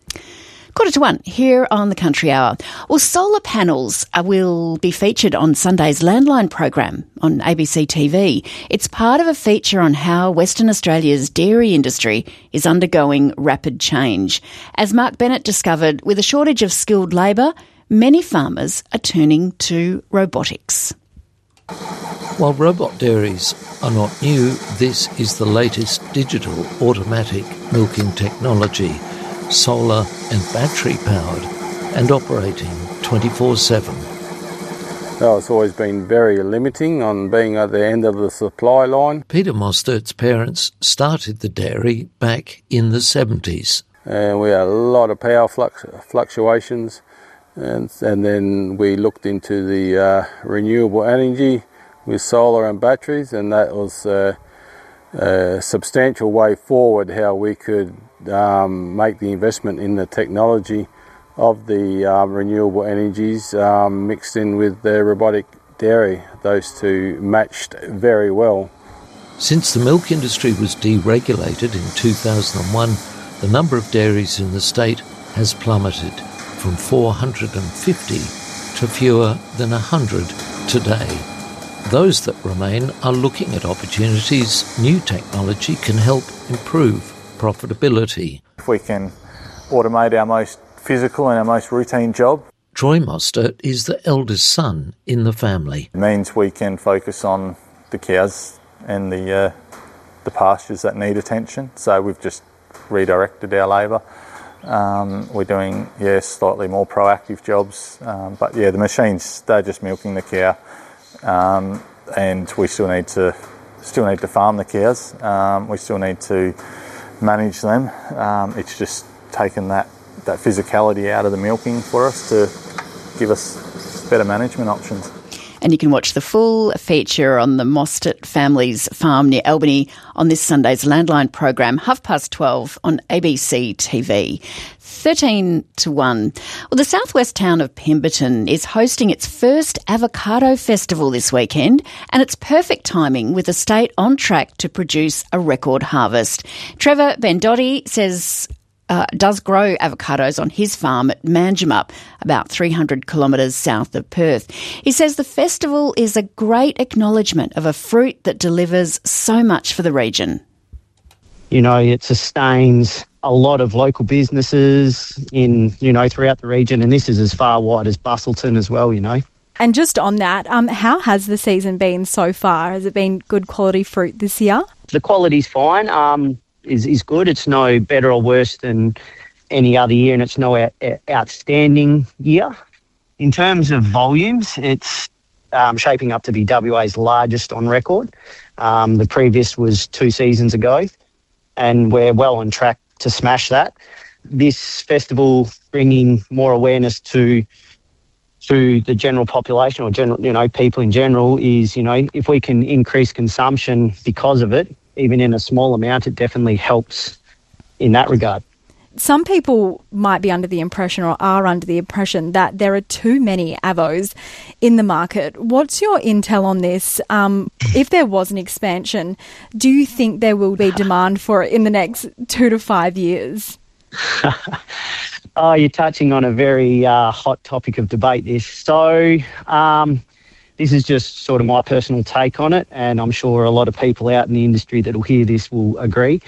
1:45 here on the Country Hour. Well, solar panels will be featured on Sunday's Landline program on ABC TV. It's part of a feature on how Western Australia's dairy industry is undergoing rapid change. As Mark Bennett discovered, with a shortage of skilled labour, many farmers are turning to robotics. While robot dairies are not new, this is the latest digital automatic milking technology, solar and battery powered and operating 24/7. Well, it's always been very limiting on being at the end of the supply line. Peter Mostert's parents started the dairy back in the 70s. And we had a lot of power fluctuations, and then we looked into the renewable energy with solar and batteries, and that was a substantial way forward how we could make the investment in the technology of the renewable energies mixed in with the robotic dairy. Those two matched very well. Since the milk industry was deregulated in 2001, the number of dairies in the state has plummeted from 450 to fewer than 100 today. Those that remain are looking at opportunities new technology can help improve profitability. If we can automate our most physical and our most routine job. Troy Mostert is the eldest son in the family. It means we can focus on the cows and the pastures that need attention. So we've just redirected our labour. We're doing, slightly more proactive jobs. But the machines, they're just milking the cow. And we still need to farm the cows. We still need to manage them. It's just taken that physicality out of the milking for us to give us better management options. And you can watch the full feature on the Mostert family's farm near Albany on this Sunday's Landline program, 12:30 on ABC TV. 13:1. Well, the southwest town of Pemberton is hosting its first avocado festival this weekend, and it's perfect timing with the state on track to produce a record harvest. Trevor Bendotti says does grow avocados on his farm at Manjimup, about 300 kilometres south of Perth. He says the festival is a great acknowledgement of a fruit that delivers so much for the region. You know, it sustains a lot of local businesses throughout the region, and this is as far wide as Bustleton as well, And just on that, how has the season been so far? Has it been good quality fruit this year? The quality's fine. Is good. It's no better or worse than any other year, and it's no outstanding year. In terms of volumes, it's shaping up to be WA's largest on record. The previous was 2 seasons ago, and we're well on track to smash that. This festival bringing more awareness to the general population or people in general is, if we can increase consumption because of it, even in a small amount, it definitely helps in that regard. Some people might be under the impression or are under the impression that there are too many avos in the market. What's your intel on this? If there was an expansion, do you think there will be demand for it in the next 2 to 5 years? You're touching on a very hot topic of debate, this. So This is just sort of my personal take on it, and I'm sure a lot of people out in the industry that will hear this will agree.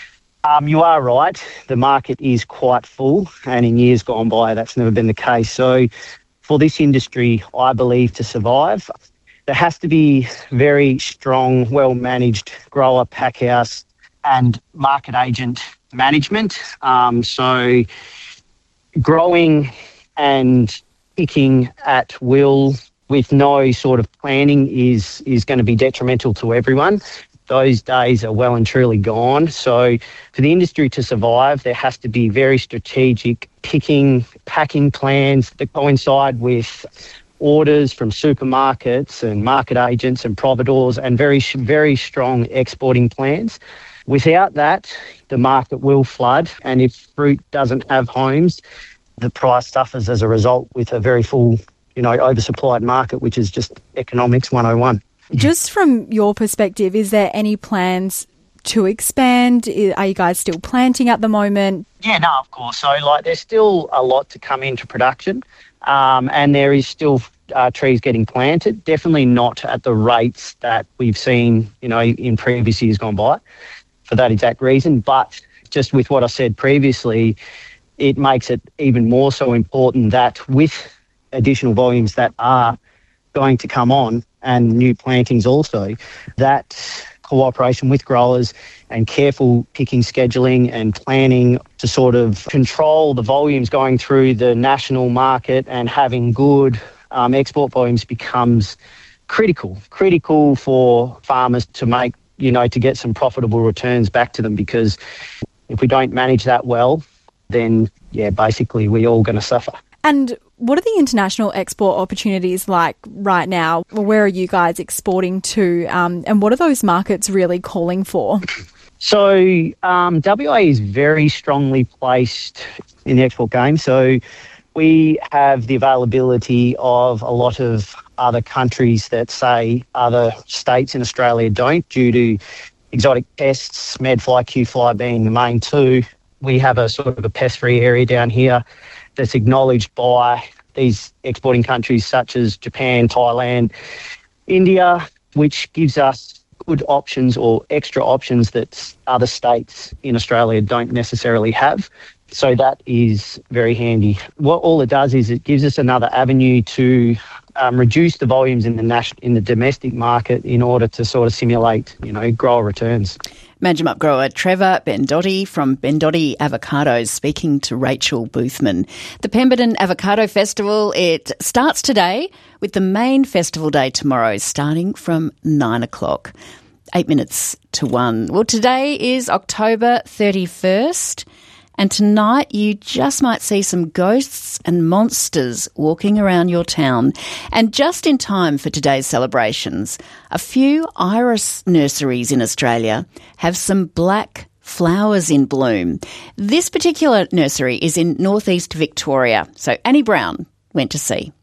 You are right. The market is quite full, and in years gone by, that's never been the case. So for this industry, I believe, to survive, there has to be very strong, well-managed grower, packhouse and market agent management. So growing and picking at will with no sort of planning is going to be detrimental to everyone. Those days are well and truly gone. So for the industry to survive, there has to be very strategic picking, packing plans that coincide with orders from supermarkets and market agents and providors, and very, very strong exporting plans. Without that, the market will flood, and if fruit doesn't have homes, the price suffers as a result, with a very full, oversupplied market, which is just economics 101. Just from your perspective, is there any plans to expand? Are you guys still planting at the moment? Yeah, no, of course. So, there's still a lot to come into production, and there is still trees getting planted. Definitely not at the rates that we've seen, in previous years gone by, for that exact reason. But just with what I said previously, it makes it even more so important that with additional volumes that are going to come on, and new plantings also, that cooperation with growers and careful picking, scheduling and planning to sort of control the volumes going through the national market and having good export volumes becomes critical for farmers to make, to get some profitable returns back to them, because if we don't manage that well, then, basically we're all going to suffer. And what are the international export opportunities like right now? Where are you guys exporting to, and what are those markets really calling for? So WA is very strongly placed in the export game. So we have the availability of a lot of other countries that, say, other states in Australia don't, due to exotic pests, medfly, Q-fly being the main two. We have a sort of a pest-free area down here that's acknowledged by these exporting countries such as Japan, Thailand, India, which gives us good options or extra options that other states in Australia don't necessarily have. So that is very handy. What all it does is it gives us another avenue to reduce the volumes in the domestic market in order to sort of simulate, grower returns. Manjimup grower Trevor Bendotti from Bendotti Avocados speaking to Rachel Boothman. The Pemberton Avocado Festival, it starts today with the main festival day tomorrow, starting from 9 o'clock, 8 minutes to 1. Well, today is October 31st. And tonight you just might see some ghosts and monsters walking around your town. And just in time for today's celebrations, a few iris nurseries in Australia have some black flowers in bloom. This particular nursery is in northeast Victoria. So Annie Brown went to see.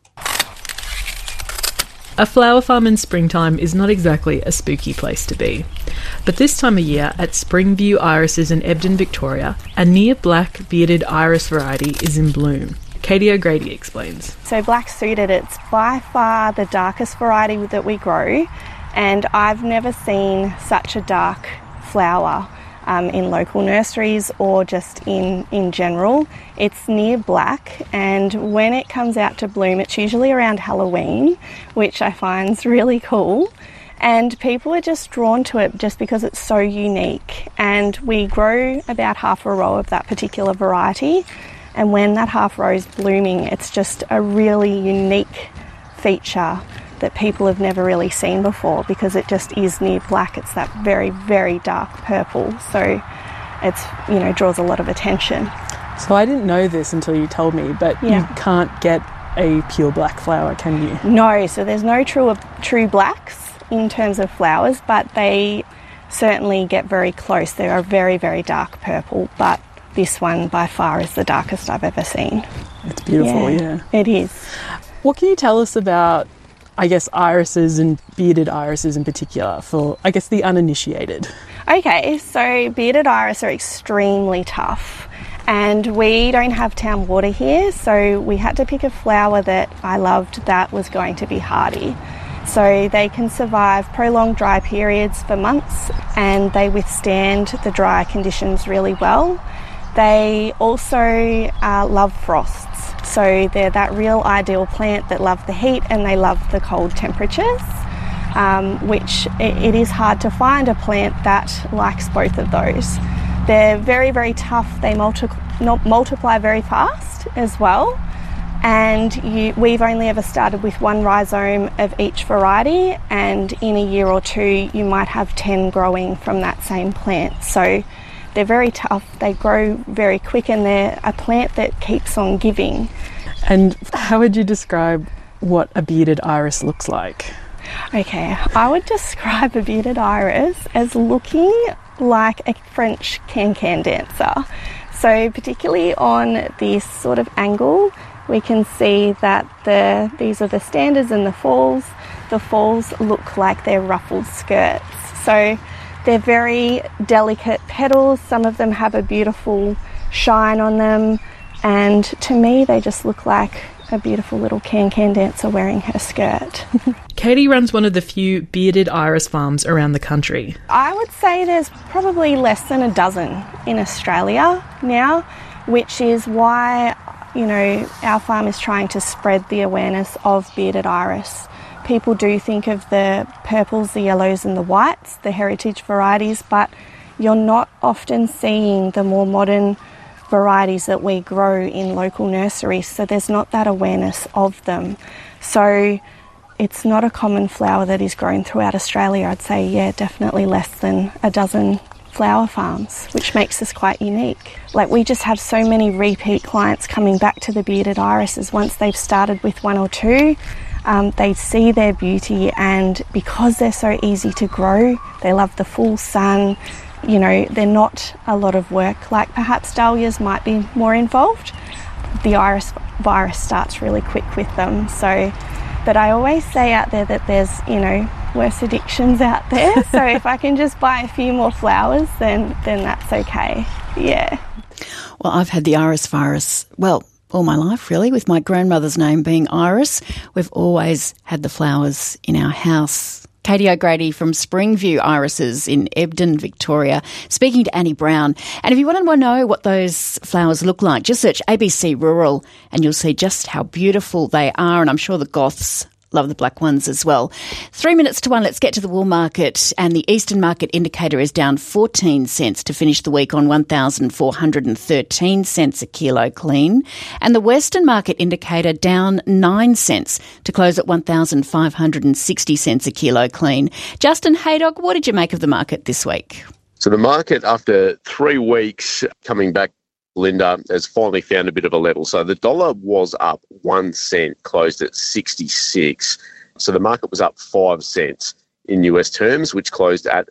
A flower farm in springtime is not exactly a spooky place to be. But this time of year at Springview Irises in Ebden, Victoria, a near black bearded iris variety is in bloom. Katie O'Grady explains. So black suited, it's by far the darkest variety that we grow, and I've never seen such a dark flower in local nurseries or just in general. It's near black, and when it comes out to bloom, it's usually around Halloween, which I find is really cool. And people are just drawn to it just because it's so unique. And we grow about half a row of that particular variety. And when that half row is blooming, it's just a really unique feature that people have never really seen before, because it just is near black. It's that very, very dark purple. So it's, draws a lot of attention. So I didn't know this until you told me, but you can't get a pure black flower, can you? No, so there's no true blacks in terms of flowers, but they certainly get very close. They are very, very dark purple, but this one by far is the darkest I've ever seen. It's beautiful, yeah. It is. What can you tell us about, irises and bearded irises in particular for, the uninitiated? Okay, so bearded iris are extremely tough, And we don't have town water here, so we had to pick a flower that I loved that was going to be hardy. So they can survive prolonged dry periods for months, and they withstand the dry conditions really well. They also love frosts, so they're that real ideal plant that love the heat and they love the cold temperatures, which it is hard to find a plant that likes both of those. They're very, very tough. They multiply very fast as well. And we've only ever started with one rhizome of each variety, and in a year or two you might have 10 growing from that same plant. So they're very tough, they grow very quick, and they're a plant that keeps on giving. And how would you describe what a bearded iris looks like? Okay, I would describe a bearded iris as looking like a French can-can dancer. So particularly on this sort of angle, we can see that these are the standards and the falls. The falls look like they're ruffled skirts. So they're very delicate petals. Some of them have a beautiful shine on them. And to me, they just look like a beautiful little can-can dancer wearing her skirt. Katie runs one of the few bearded iris farms around the country. I would say there's probably less than a dozen in Australia now, which is why, our farm is trying to spread the awareness of bearded iris. People do think of the purples, the yellows and the whites, the heritage varieties, but you're not often seeing the more modern varieties that we grow in local nurseries, so there's not that awareness of them. So it's not a common flower that is grown throughout Australia. I'd say, definitely less than a dozen flower farms, which makes us quite unique. We just have so many repeat clients coming back to the bearded irises. Once they've started with one or two, they see their beauty, and because they're so easy to grow, they love the full sun. They're not a lot of work, like perhaps dahlias might be more involved. The iris virus starts really quick with them. But I always say out there that there's, worse addictions out there. So if I can just buy a few more flowers, then that's okay. Yeah. Well, I've had the iris virus, all my life, really, with my grandmother's name being Iris. We've always had the flowers in our house. Katie O'Grady from Springview Irises in Ebden, Victoria, speaking to Annie Brown. And if you want to know what those flowers look like, just search ABC Rural and you'll see just how beautiful they are. And I'm sure the Goths love the black ones as well. 3 minutes to 1, let's get to the wool market. And the Eastern Market Indicator is down 14 cents to finish the week on 1,413 cents a kilo clean. And the Western Market Indicator down 9 cents to close at 1,560 cents a kilo clean. Justin Haydock, what did you make of the market this week? So the market, after 3 weeks coming back, Linda, has finally found a bit of a level. So the dollar was up 1 cent, closed at 66. So the market was up 5 cents in US terms, which closed at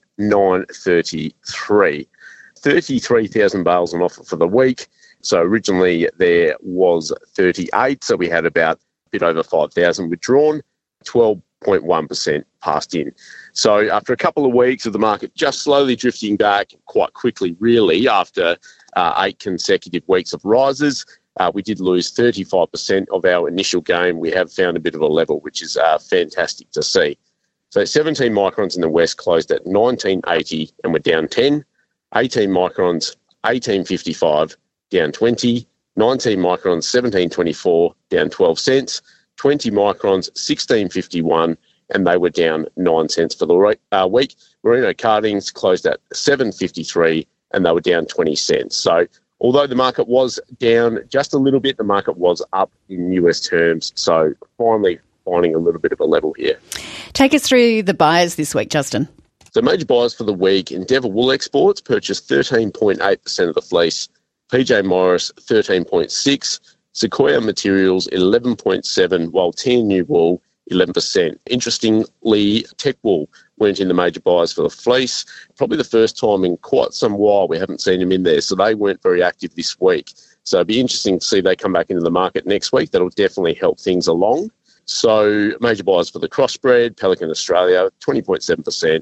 9.33. 33,000 bales on offer for the week. So originally there was 38, so we had about a bit over 5,000 withdrawn, 12.1% passed in. So after a couple of weeks of the market just slowly drifting back quite quickly, really, after 8 consecutive weeks of rises, we did lose 35% of our initial gain. We have found a bit of a level, which is fantastic to see. So 17 microns in the west closed at 19.80 and we're down 10. 18 microns, 18.55, down 20. 19 microns, 17.24, down 12 cents. 20 microns, 16.51, and they were down 9 cents for the week. Merino cartings closed at 7.53 and they were down 20 cents. So although the market was down just a little bit, the market was up in US terms. So finally finding a little bit of a level here. Take us through the buyers this week, Justin. So major buyers for the week: Endeavour Wool Exports purchased 13.8% of the fleece, PJ Morris 13.6%, Sequoia Materials 11.7%, while TNU Wool 11%. Interestingly, Tech Wool weren't in the major buyers for the fleece. Probably the first time in quite some while we haven't seen them in there, so they weren't very active this week. So it'd be interesting to see they come back into the market next week. That'll definitely help things along. So major buyers for the crossbred: Pelican Australia 20.7%,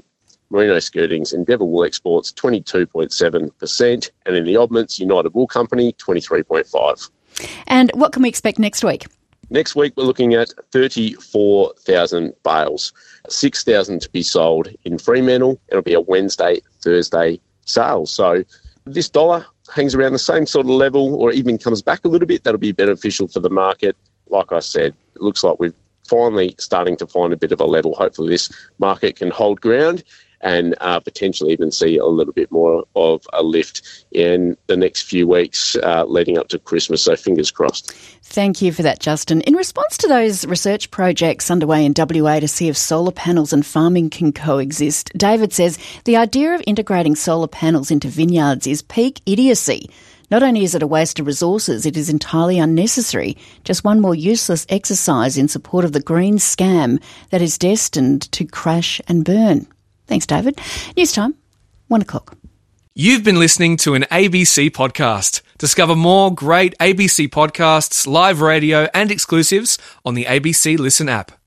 Merino Skirtings, Endeavour Wool Exports 22.7%, and in the oddments, United Wool Company 23.5%. And what can we expect next week? Next week, we're looking at 34,000 bales, 6,000 to be sold in Fremantle. It'll be a Wednesday, Thursday sale. So this dollar hangs around the same sort of level or even comes back a little bit. That'll be beneficial for the market. Like I said, it looks like we're finally starting to find a bit of a level. Hopefully this market can hold ground and potentially even see a little bit more of a lift in the next few weeks leading up to Christmas. So fingers crossed. Thank you for that, Justin. In response to those research projects underway in WA to see if solar panels and farming can coexist, David says the idea of integrating solar panels into vineyards is peak idiocy. Not only is it a waste of resources, it is entirely unnecessary. Just one more useless exercise in support of the green scam that is destined to crash and burn. Thanks, David. News time, 1 o'clock. You've been listening to an ABC podcast. Discover more great ABC podcasts, live radio and exclusives on the ABC Listen app.